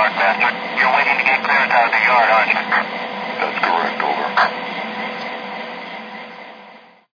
Park, Master. You're waiting to get clearance out of the yard, aren't you? That's correct.